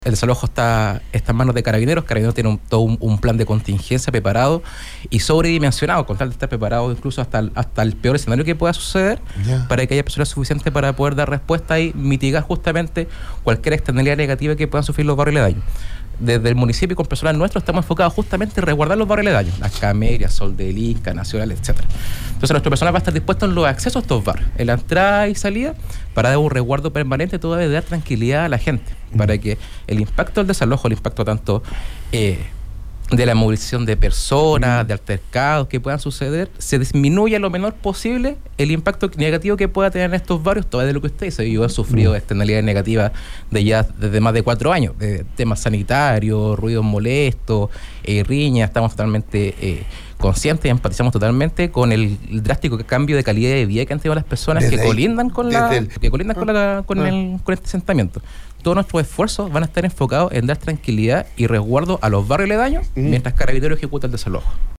El desalojo está en manos de Carabineros. Carabineros tiene todo un plan de contingencia preparado y sobredimensionado, con tal de estar preparado incluso hasta el peor escenario que pueda suceder, para que haya personas suficientes para poder dar respuesta y mitigar justamente cualquier externalidad negativa que puedan sufrir los barrios aledaños. Desde el municipio y con personal nuestro estamos enfocados justamente en resguardar los barrios aledaños, Las Camerias, Sol del Inca, Nacional, etc. Entonces nuestro personal va a estar dispuesto en los accesos a estos barrios, en la entrada y salida, para dar un resguardo permanente, todavía de dar tranquilidad a la gente, para que el impacto del desalojo, el impacto tanto de la movilización de personas, de altercados que puedan suceder, se disminuya lo menor posible el impacto negativo que pueda tener en estos barrios, todo de lo que ustedes han sufrido externalidades negativas desde más de 4 años, de temas sanitarios, ruidos molestos, riñas. Estamos totalmente conscientes y empatizamos totalmente con el drástico cambio de calidad de vida que han tenido las personas que colindan con este asentamiento. Todos nuestros esfuerzos van a estar enfocados en dar tranquilidad y resguardo a los barrios aledaños mientras Carabineros ejecuta el desalojo.